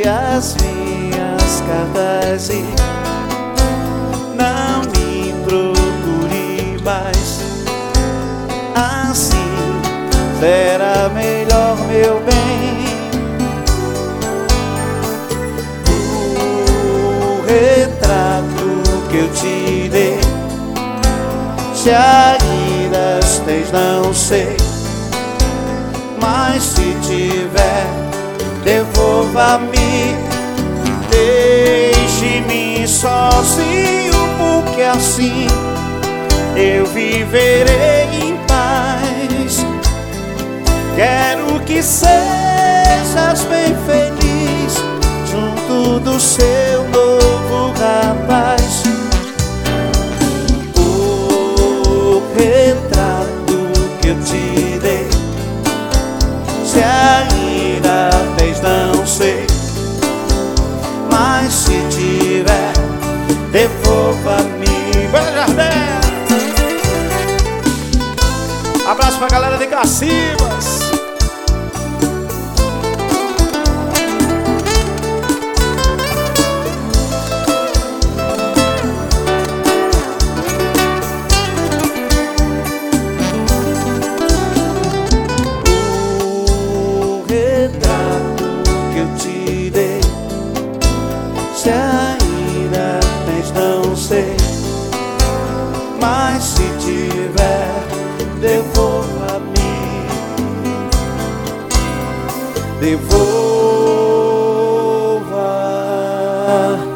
Lê as minhas cartas e não me procure mais. Assim será melhor, meu bem. O retrato que eu te dei, se ainda tens, não sei, mas se tiver, devolva-me. Deixe-me sozinho, porque assim eu viverei em paz. Quero que sejas bem feliz junto do seu novo rapaz. O retrato que eu te dei, se ainda tens, não sei, mas se tiver, devolva-me. Abraço pra galera de Cacibas. O retrato que eu te dei, se ainda tens, não sei, mas se tiver, devolva-me. Devolva.